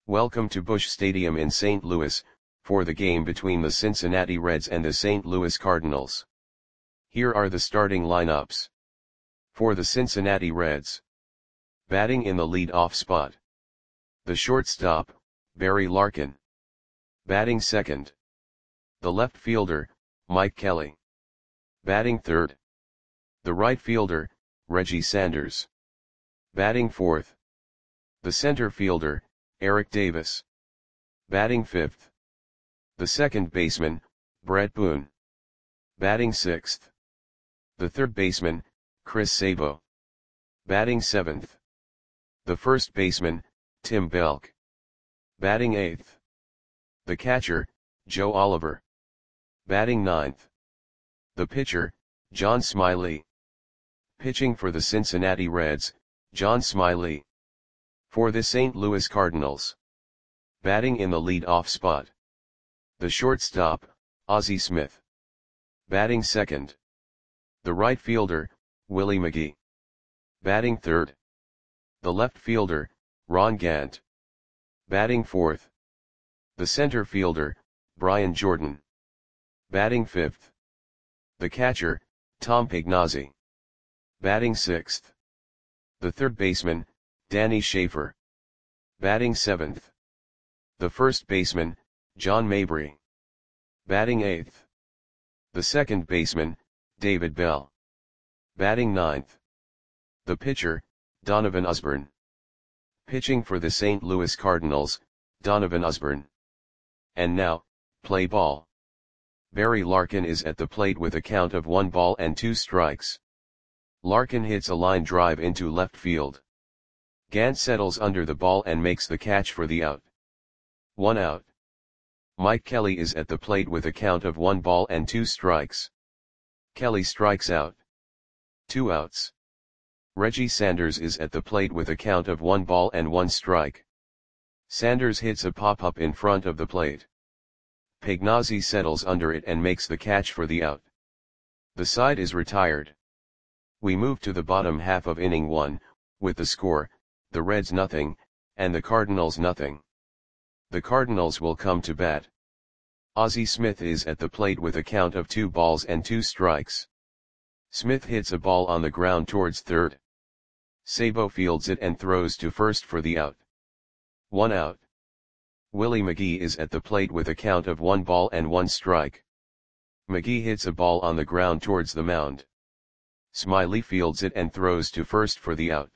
Welcome to Busch Stadium in St. Louis, for the game between the Cincinnati Reds and the St. Louis Cardinals. Here are the starting lineups. For the Cincinnati Reds. Batting in the lead-off spot. The shortstop, Barry Larkin. Batting second. The left fielder, Mike Kelly. Batting third. The right fielder, Reggie Sanders. Batting fourth. The center fielder, Eric Davis. Batting fifth. The second baseman, Bret Boone. Batting sixth. The third baseman, Chris Sabo. Batting seventh. The first baseman, Tim Belk. Batting eighth. The catcher, Joe Oliver. Batting ninth. The pitcher, John Smiley. Pitching for the Cincinnati Reds, John Smiley. For the St. Louis Cardinals. Batting in the lead-off spot. The shortstop, Ozzie Smith. Batting second. The right fielder, Willie McGee. Batting third. The left fielder, Ron Gant. Batting fourth. The center fielder, Brian Jordan. Batting fifth. The catcher, Tom Pagnozzi. Batting sixth. The third baseman, Danny Schaefer. Batting seventh. The first baseman, John Mabry. Batting eighth. The second baseman, David Bell. Batting ninth. The pitcher, Donovan Osborne. Pitching for the St. Louis Cardinals, Donovan Osborne. And now, play ball. Barry Larkin is at the plate with a count of 1-2 strikes. Larkin hits a line drive into left field. Gant settles under the ball and makes the catch for the out. 1 out. Mike Kelly is at the plate with a count of 1-2 strikes. Kelly strikes out. 2 outs. Reggie Sanders is at the plate with a count of 1-1 strike. Sanders hits a pop-up in front of the plate. Pagnozzi settles under it and makes the catch for the out. The side is retired. We move to the bottom half of inning 1, with the score, the Reds 0, and the Cardinals 0. The Cardinals will come to bat. Ozzie Smith is at the plate with a count of 2-2 strikes. Smith hits a ball on the ground towards third. Sabo fields it and throws to first for the out. 1 out. Willie McGee is at the plate with a count of 1-1 strike. McGee hits a ball on the ground towards the mound. Smiley fields it and throws to first for the out.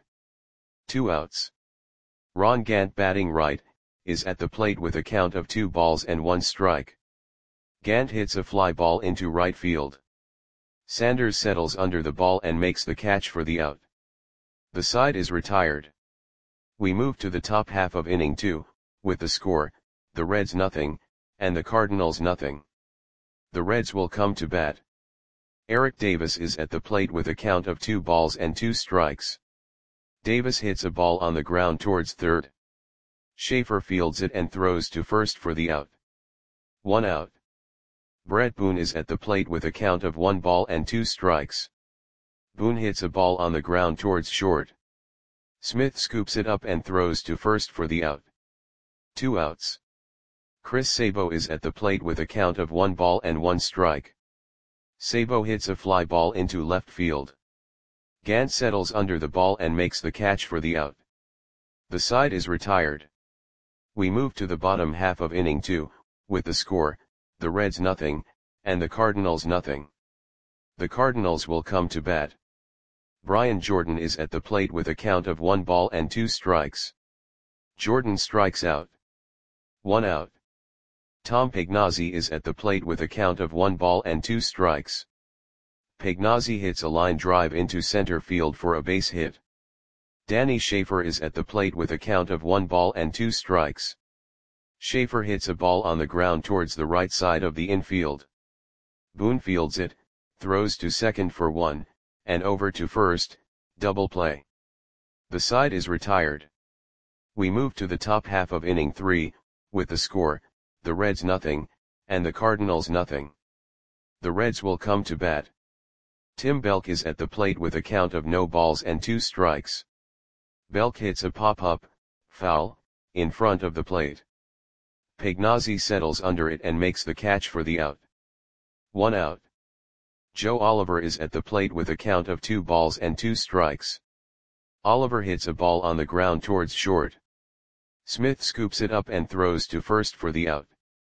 2 outs. Ron Gant, batting right, is at the plate with a count of 2-1 strike. Gant hits a fly ball into right field. Sanders settles under the ball and makes the catch for the out. The side is retired. We move to the top half of inning 2, with the score, the Reds 0, and the Cardinals 0. The Reds will come to bat. Eric Davis is at the plate with a count of 2-2 strikes. Davis hits a ball on the ground towards third. Schaefer fields it and throws to first for the out. 1 out. Bret Boone is at the plate with a count of 1-2 strikes. Boone hits a ball on the ground towards short. Smith scoops it up and throws to first for the out. 2 outs. Chris Sabo is at the plate with a count of 1-1 strike. Sabo hits a fly ball into left field. Gant settles under the ball and makes the catch for the out. The side is retired. We move to the bottom half of inning 2, with the score, the Reds 0, and the Cardinals 0. The Cardinals will come to bat. Brian Jordan is at the plate with a count of 1-2 strikes. Jordan strikes out. 1 out. Tom Pagnozzi is at the plate with a count of 1-2 strikes. Pagnozzi hits a line drive into center field for a base hit. Danny Schaefer is at the plate with a count of 1-2 strikes. Schaefer hits a ball on the ground towards the right side of the infield. Boone fields it, throws to second for 1, and over to first, double play. The side is retired. We move to the top half of inning 3, with the score, the Reds 0, and the Cardinals 0. The Reds will come to bat. Tim Belk is at the plate with a count of 0-2 strikes. Belk hits a pop-up, foul, in front of the plate. Pagnozzi settles under it and makes the catch for the out. 1 out. Joe Oliver is at the plate with a count of 2 balls and 2 strikes. Oliver hits a ball on the ground towards short. Smith scoops it up and throws to first for the out.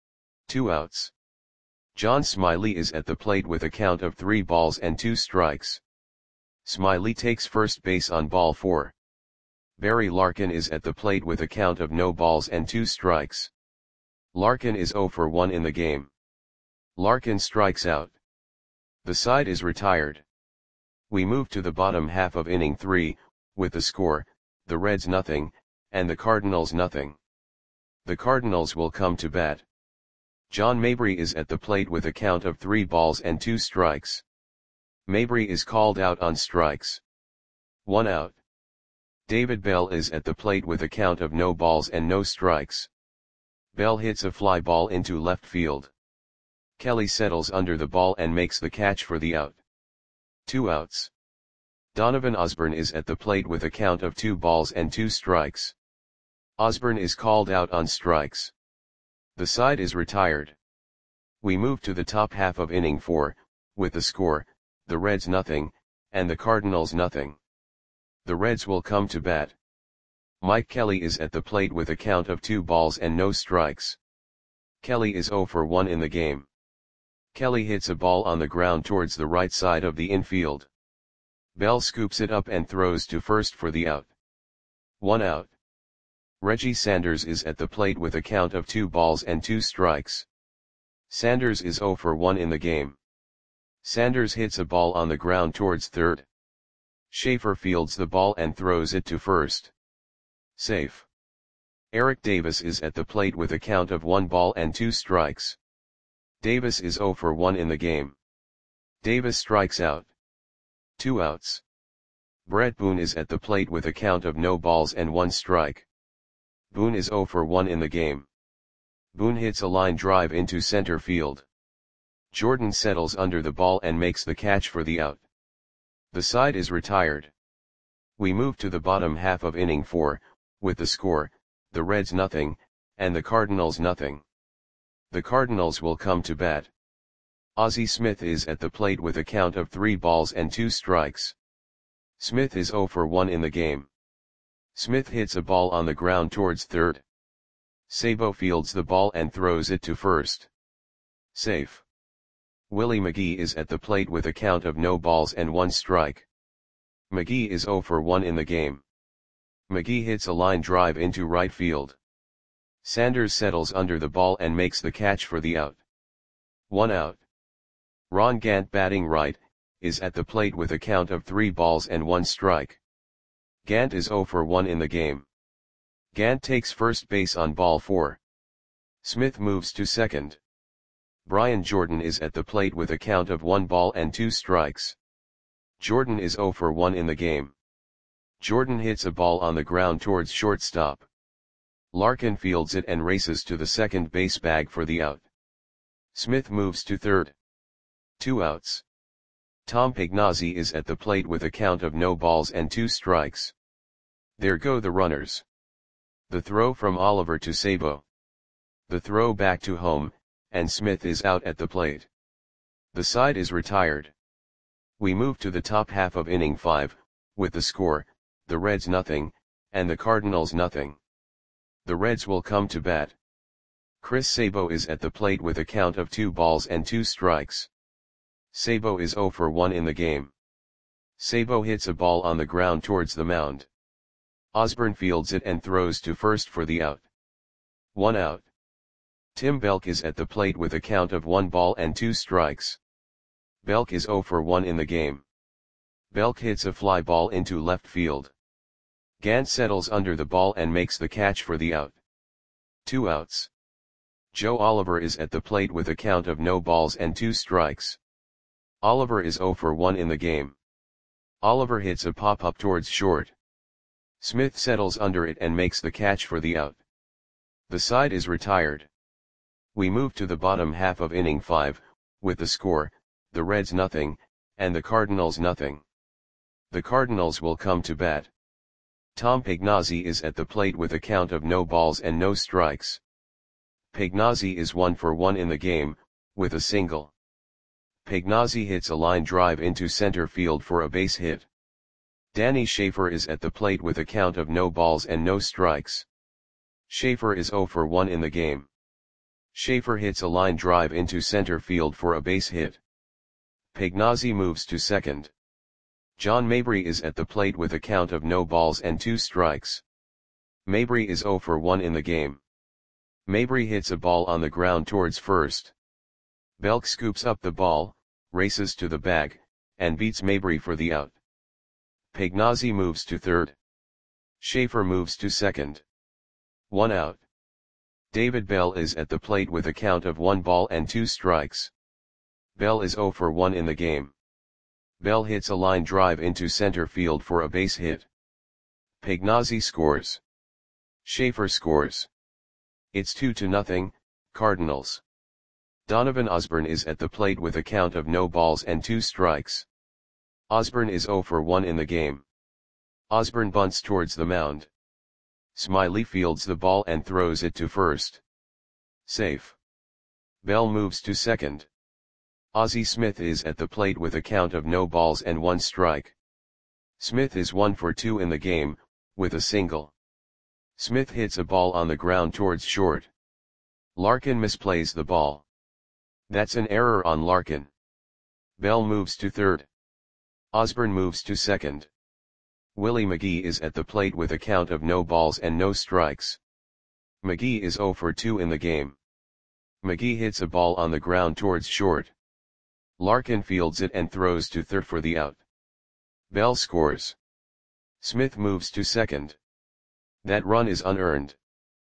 2 outs. John Smiley is at the plate with a count of 3 balls and 2 strikes. Smiley takes first base on ball 4. Barry Larkin is at the plate with a count of no balls and 2 strikes. Larkin is 0 for 1 in the game. Larkin strikes out. The side is retired. We move to the bottom half of inning 3, with the score, the Reds nothing, and the Cardinals nothing. The Cardinals will come to bat. John Mabry is at the plate with a count of 3 balls and 2 strikes. Mabry is called out on strikes. 1 out. David Bell is at the plate with a count of no balls and no strikes. Bell hits a fly ball into left field. Kelly settles under the ball and makes the catch for the out. 2 outs. Donovan Osborne is at the plate with a count of 2 balls and 2 strikes. Osborne is called out on strikes. The side is retired. We move to the top half of inning 4, with the score, the Reds nothing, and the Cardinals nothing. The Reds will come to bat. Mike Kelly is at the plate with a count of 2 balls and no strikes. Kelly is 0 for 1 in the game. Kelly hits a ball on the ground towards the right side of the infield. Bell scoops it up and throws to first for the out. 1 out. Reggie Sanders is at the plate with a count of 2 balls and 2 strikes. Sanders is 0 for 1 in the game. Sanders hits a ball on the ground towards third. Schaefer fields the ball and throws it to first. Safe. Eric Davis is at the plate with a count of 1 ball and 2 strikes. Davis is 0 for 1 in the game. Davis strikes out. 2 outs. Brett Boone is at the plate with a count of no balls and 1 strike. Boone is 0 for 1 in the game. Boone hits a line drive into center field. Jordan settles under the ball and makes the catch for the out. The side is retired. We move to the bottom half of inning 4, with the score, the Reds nothing, and the Cardinals nothing. The Cardinals will come to bat. Ozzie Smith is at the plate with a count of 3 balls and 2 strikes. Smith is 0 for 1 in the game. Smith hits a ball on the ground towards third. Sabo fields the ball and throws it to first. Safe. Willie McGee is at the plate with a count of no balls and 1 strike. McGee is 0 for 1 in the game. McGee hits a line drive into right field. Sanders settles under the ball and makes the catch for the out. 1 out. Ron Gant, batting right, is at the plate with a count of 3 balls and 1 strike. Gant is 0 for 1 in the game. Gant takes first base on ball 4. Smith moves to second. Brian Jordan is at the plate with a count of 1 ball and 2 strikes. Jordan is 0 for 1 in the game. Jordan hits a ball on the ground towards shortstop. Larkin fields it and races to the second base bag for the out. Smith moves to third. 2 outs. Tom Pagnozzi is at the plate with a count of no balls and 2 strikes. There go the runners. The throw from Oliver to Sabo. The throw back to home, and Smith is out at the plate. The side is retired. We move to the top half of inning 5, with the score, the Reds nothing, and the Cardinals nothing. The Reds will come to bat. Chris Sabo is at the plate with a count of 2 balls and 2 strikes. Sabo is 0 for 1 in the game. Sabo hits a ball on the ground towards the mound. Osborne fields it and throws to first for the out. 1 out. Tim Belk is at the plate with a count of 1 ball and 2 strikes. Belk is 0 for 1 in the game. Belk hits a fly ball into left field. Gant settles under the ball and makes the catch for the out. 2 outs. Joe Oliver is at the plate with a count of no balls and 2 strikes. Oliver is 0 for 1 in the game. Oliver hits a pop-up towards short. Smith settles under it and makes the catch for the out. The side is retired. We move to the bottom half of inning 5, with the score, the Reds nothing, and the Cardinals nothing. The Cardinals will come to bat. Tom Pagnozzi is at the plate with a count of no balls and no strikes. Pagnozzi is 1 for 1 in the game, with a single. Pagnozzi hits a line drive into center field for a base hit. Danny Schaefer is at the plate with a count of no balls and no strikes. Schaefer is 0 for 1 in the game. Schaefer hits a line drive into center field for a base hit. Pagnozzi moves to second. John Mabry is at the plate with a count of no balls and 2 strikes. Mabry is 0 for 1 in the game. Mabry hits a ball on the ground towards first. Belk scoops up the ball, races to the bag, and beats Mabry for the out. Pagnozzi moves to third. Schaefer moves to second. 1 out. David Bell is at the plate with a count of 1 ball and 2 strikes. Bell is 0 for 1 in the game. Bell hits a line drive into center field for a base hit. Pagnozzi scores. Schaefer scores. It's 2-0, Cardinals. Donovan Osborne is at the plate with a count of no balls and 2 strikes. Osborne is 0 for 1 in the game. Osborne bunts towards the mound. Smiley fields the ball and throws it to first. Safe. Bell moves to second. Ozzie Smith is at the plate with a count of no balls and 1 strike. Smith is 1 for 2 in the game, with a single. Smith hits a ball on the ground towards short. Larkin misplays the ball. That's an error on Larkin. Bell moves to third. Osborne moves to second. Willie McGee is at the plate with a count of no balls and no strikes. McGee is 0 for 2 in the game. McGee hits a ball on the ground towards short. Larkin fields it and throws to third for the out. Bell scores. Smith moves to second. That run is unearned.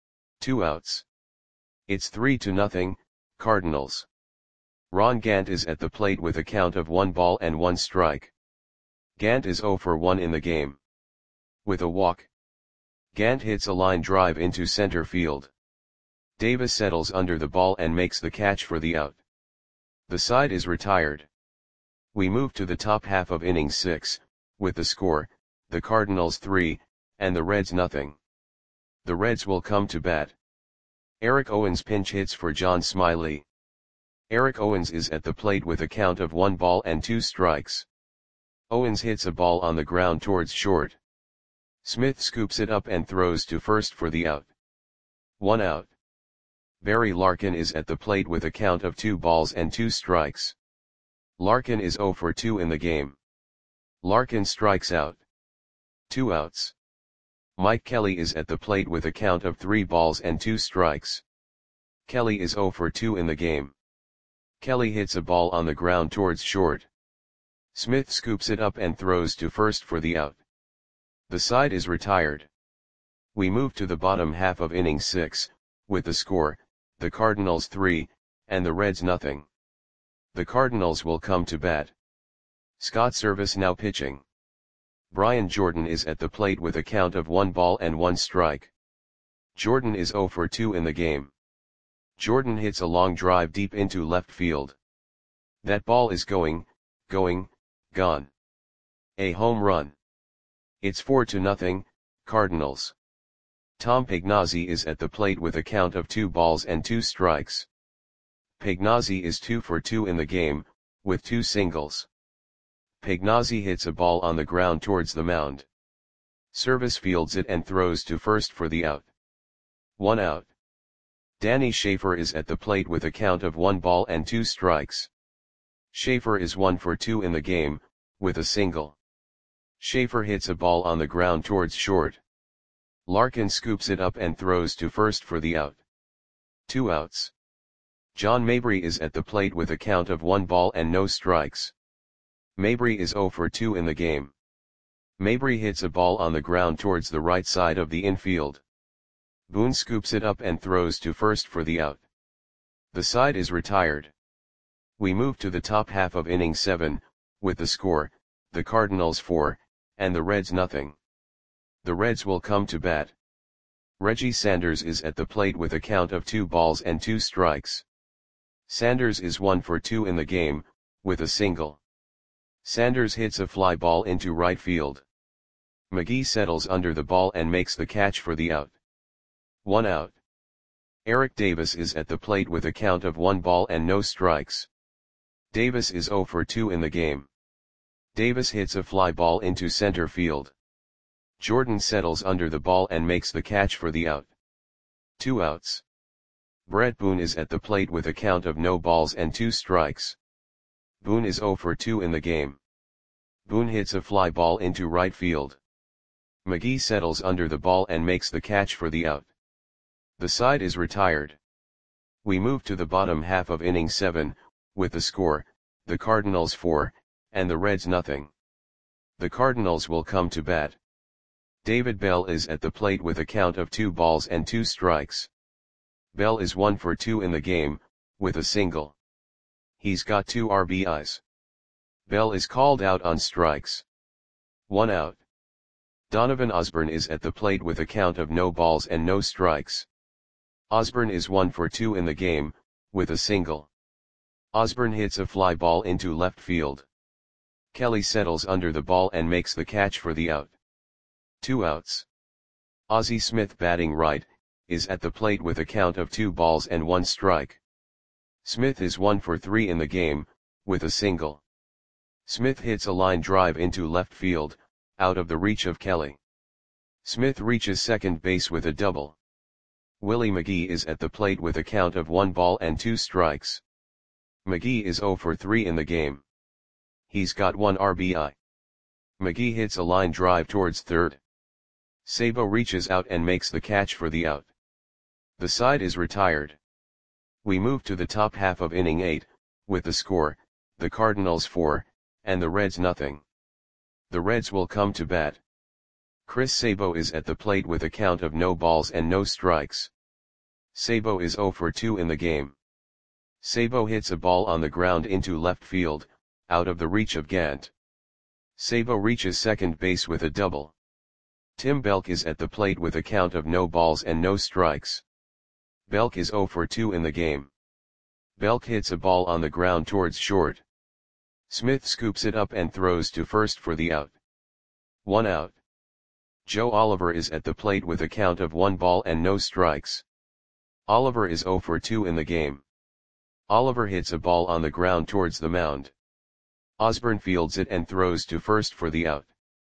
2 outs. It's 3-0, Cardinals. Ron Gant is at the plate with a count of 1 ball and 1 strike. Gant is 0 for 1 in the game. With a walk. Gant hits a line drive into center field. Davis settles under the ball and makes the catch for the out. The side is retired. We move to the top half of inning 6, with the score, the Cardinals 3, and the Reds nothing. The Reds will come to bat. Eric Owens pinch hits for John Smiley. Eric Owens is at the plate with a count of 1 ball and 2 strikes. Owens hits a ball on the ground towards short. Smith scoops it up and throws to first for the out. 1 out. Barry Larkin is at the plate with a count of 2 balls and 2 strikes. Larkin is 0 for 2 in the game. Larkin strikes out. 2 outs. Mike Kelly is at the plate with a count of 3 balls and 2 strikes. Kelly is 0 for 2 in the game. Kelly hits a ball on the ground towards short. Smith scoops it up and throws to first for the out. The side is retired. We move to the bottom half of inning 6, with the score, the Cardinals 3, and the Reds nothing. The Cardinals will come to bat. Scott Servais now pitching. Brian Jordan is at the plate with a count of 1 ball and 1 strike. Jordan is 0 for 2 in the game. Jordan hits a long drive deep into left field. That ball is gone. A home run. It's 4-0, Cardinals. Tom Pagnozzi is at the plate with a count of 2 balls and 2 strikes. Pagnozzi is 2 for 2 in the game, with 2 singles. Pagnozzi hits a ball on the ground towards the mound. Servais fields it and throws to first for the out. 1 out. Danny Schaefer is at the plate with a count of 1 ball and 2 strikes. Schaefer is 1 for 2 in the game, with a single. Schaefer hits a ball on the ground towards short. Larkin scoops it up and throws to first for the out. 2 outs. John Mabry is at the plate with a count of 1 ball and no strikes. Mabry is 0 for 2 in the game. Mabry hits a ball on the ground towards the right side of the infield. Boone scoops it up and throws to first for the out. The side is retired. We move to the top half of inning 7, with the score, the Cardinals 4, and the Reds nothing. The Reds will come to bat. Reggie Sanders is at the plate with a count of 2 balls and 2 strikes. Sanders is 1 for 2 in the game, with a single. Sanders hits a fly ball into right field. McGee settles under the ball and makes the catch for the out. 1 out. Eric Davis is at the plate with a count of 1 ball and no strikes. Davis is 0 for 2 in the game. Davis hits a fly ball into center field. Jordan settles under the ball and makes the catch for the out. 2 outs. Brett Boone is at the plate with a count of no balls and 2 strikes. Boone is 0 for 2 in the game. Boone hits a fly ball into right field. McGee settles under the ball and makes the catch for the out. The side is retired. We move to the bottom half of inning 7, with the score, the Cardinals 4, and the Reds nothing. The Cardinals will come to bat. David Bell is at the plate with a count of 2 balls and 2 strikes. Bell is 1 for 2 in the game, with a single. He's got 2 RBIs. Bell is called out on strikes. 1 out. Donovan Osborne is at the plate with a count of no balls and no strikes. Osborne is 1 for 2 in the game, with a single. Osborne hits a fly ball into left field. Kelly settles under the ball and makes the catch for the out. 2 outs. Ozzie Smith, batting right, is at the plate with a count of 2 balls and 1 strike. Smith is 1 for 3 in the game, with a single. Smith hits a line drive into left field, out of the reach of Kelly. Smith reaches second base with a double. Willie McGee is at the plate with a count of 1 ball and 2 strikes. McGee is 0 for 3 in the game. He's got 1 RBI. McGee hits a line drive towards third. Sabo reaches out and makes the catch for the out. The side is retired. We move to the top half of inning 8, with the score, the Cardinals 4, and the Reds nothing. The Reds will come to bat. Chris Sabo is at the plate with a count of no balls and no strikes. Sabo is 0 for 2 in the game. Sabo hits a ball on the ground into left field, out of the reach of Gant. Sabo reaches second base with a double. Tim Belk is at the plate with a count of no balls and no strikes. Belk is 0 for 2 in the game. Belk hits a ball on the ground towards short. Smith scoops it up and throws to first for the out. 1 out. Joe Oliver is at the plate with a count of 1 ball and no strikes. Oliver is 0 for 2 in the game. Oliver hits a ball on the ground towards the mound. Osborne fields it and throws to first for the out.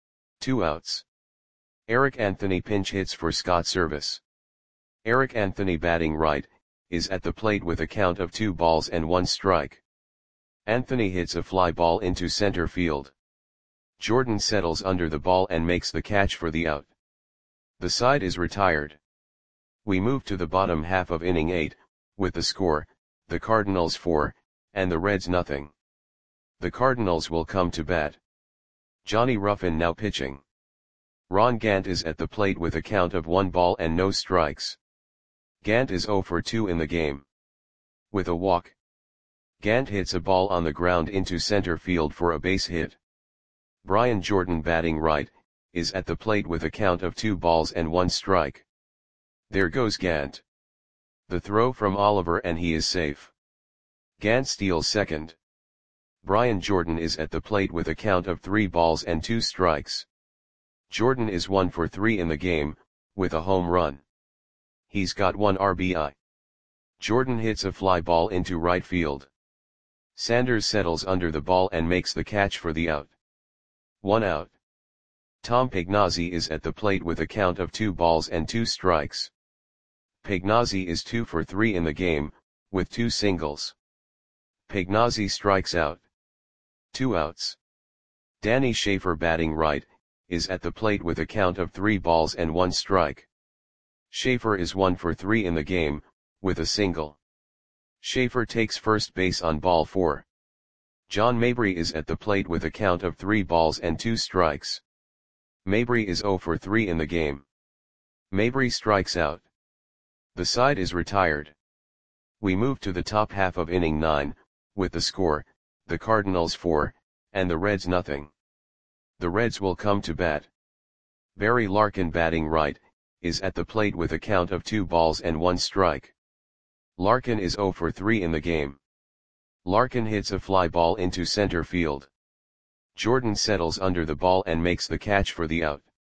2 outs. Eric Anthony pinch hits for Scott Service. Eric Anthony, batting right, is at the plate with a count of 2 balls and 1 strike. Anthony hits a fly ball into center field. Jordan settles under the ball and makes the catch for the out. The side is retired. We move to the bottom half of inning 8, with the score, the Cardinals 4, and the Reds nothing. The Cardinals will come to bat. Johnny Ruffin now pitching. Ron Gant is at the plate with a count of 1 ball and no strikes. Gant is 0 for 2 in the game. With a walk. Gant hits a ball on the ground into center field for a base hit. Brian Jordan, batting right, is at the plate with a count of 2 balls and 1 strike. There goes Gant. The throw from Oliver and he is safe. Gant steals second. Brian Jordan is at the plate with a count of 3 balls and 2 strikes. Jordan is 1 for 3 in the game, with a home run. He's got 1 RBI. Jordan hits a fly ball into right field. Sanders settles under the ball and makes the catch for the out. 1 out. Tom Pagnozzi is at the plate with a count of 2 balls and 2 strikes. Pagnozzi is 2 for 3 in the game, with 2 singles. Pagnozzi strikes out. 2 outs. Danny Schaefer, batting right, is at the plate with a count of 3 balls and 1 strike. Schaefer is 1 for 3 in the game, with a single. Schaefer takes first base on ball 4. John Mabry is at the plate with a count of 3 balls and 2 strikes. Mabry is 0 for 3 in the game. Mabry strikes out. The side is retired. We move to the top half of inning 9, with the score, the Cardinals 4, and the Reds nothing. The Reds will come to bat. Barry Larkin, batting right, is at the plate with a count of 2 balls and 1 strike. Larkin is 0 for 3 in the game. Larkin hits a fly ball into center field. Jordan settles under the ball and makes the catch for the out.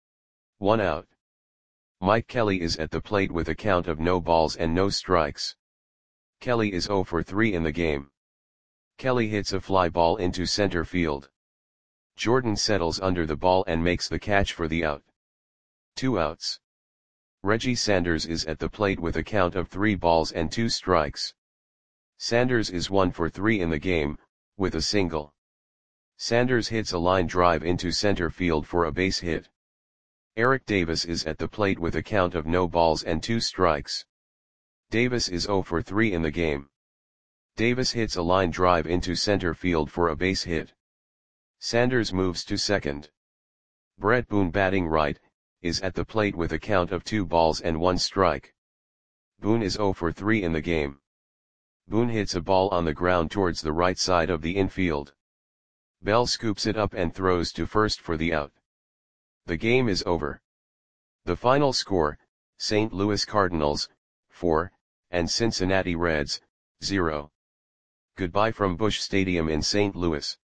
1 out. Mike Kelly is at the plate with a count of no balls and no strikes. Kelly is 0 for 3 in the game. Kelly hits a fly ball into center field. Jordan settles under the ball and makes the catch for the out. 2 outs. Reggie Sanders is at the plate with a count of 3 balls and 2 strikes. Sanders is 1 for 3 in the game, with a single. Sanders hits a line drive into center field for a base hit. Eric Davis is at the plate with a count of no balls and 2 strikes. Davis is 0 for 3 in the game. Davis hits a line drive into center field for a base hit. Sanders moves to second. Brett Boone, batting right, is at the plate with a count of 2 balls and 1 strike. Boone is 0 for 3 in the game. Boone hits a ball on the ground towards the right side of the infield. Bell scoops it up and throws to first for the out. The game is over. The final score, St. Louis Cardinals, 4, and Cincinnati Reds, 0. Goodbye from Busch Stadium in St. Louis.